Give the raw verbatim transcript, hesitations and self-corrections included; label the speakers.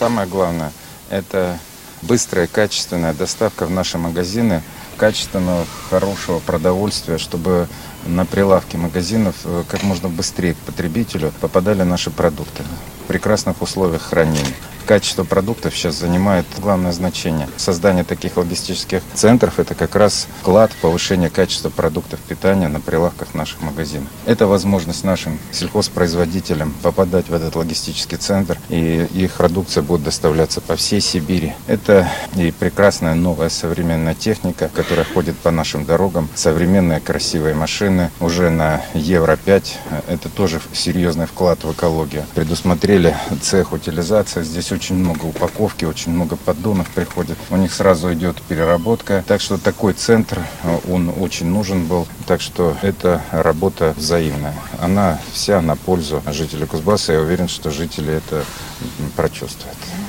Speaker 1: Самое главное – это быстрая, качественная доставка в наши магазины качественного, хорошего продовольствия, чтобы на прилавки магазинов как можно быстрее к потребителю попадали наши продукты в прекрасных условиях хранения. Качество продуктов сейчас занимает главное значение. Создание таких логистических центров – это как раз вклад в повышение качества продуктов питания на прилавках наших магазинов. Это возможность нашим сельхозпроизводителям попадать в этот логистический центр, и их продукция будет доставляться по всей Сибири. Это и прекрасная новая современная техника, которая ходит по нашим дорогам, современные красивые машины уже на Евро пять. Это тоже серьезный вклад в экологию. Предусмотрели цех утилизации. Здесь очень много упаковки, очень много поддонов приходит. У них сразу идет переработка. Так что такой центр, он очень нужен был. Так что это работа взаимная. Она вся на пользу жителей Кузбасса. Я уверен, что жители это прочувствуют.